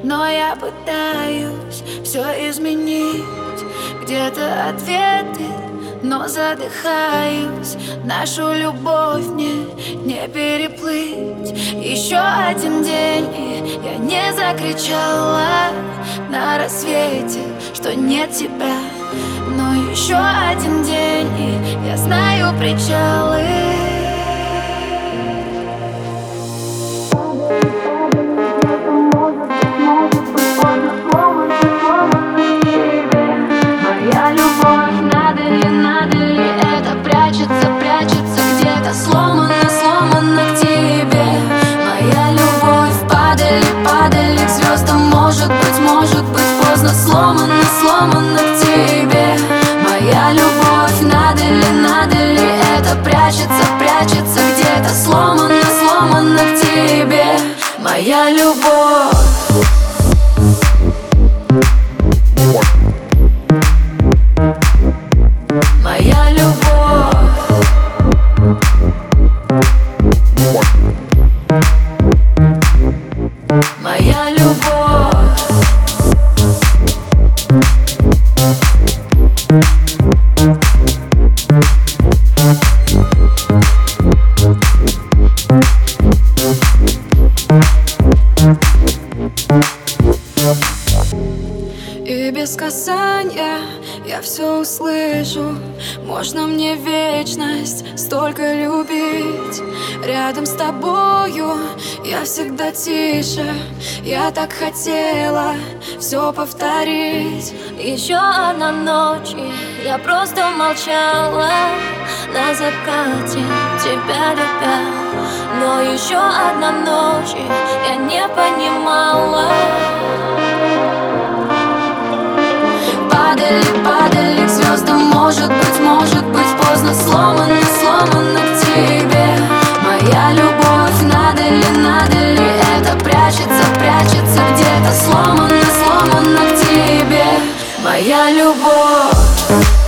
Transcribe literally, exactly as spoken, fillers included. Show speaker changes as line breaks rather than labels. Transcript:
но я пытаюсь все изменить. Где-то ответы, но задыхаюсь. Нашу любовь мне не переплыть. Еще один день, и я не закричала на рассвете, что нет тебя. Но еще один день, и я знаю причалы. Моя любовь, надо ли, надо ли это прячется, прячется где-то, сломано, сломано к тебе. Моя любовь, падали, падали к звездам, может быть, может быть поздно, сломано, сломано к тебе. Моя любовь, надо ли, надо ли это прячется, прячется где-то, сломано, сломано к тебе. Моя любовь. Моя любовь. Моя любовь. И без касания я все услышу. Можно мне вечность столько любить. Рядом с тобою я всегда тише. Я так хотела все повторить. Еще одна ночь, и я просто молчала на закате, тебя любя. Но еще одна ночь, и я не понимала. Падали, падали к звездам, может быть, может быть поздно, сломано, сломано к тебе. Моя любовь, надо ли, надо ли это прячется, прячется где-то, сломано, сломано к тебе. Моя любовь.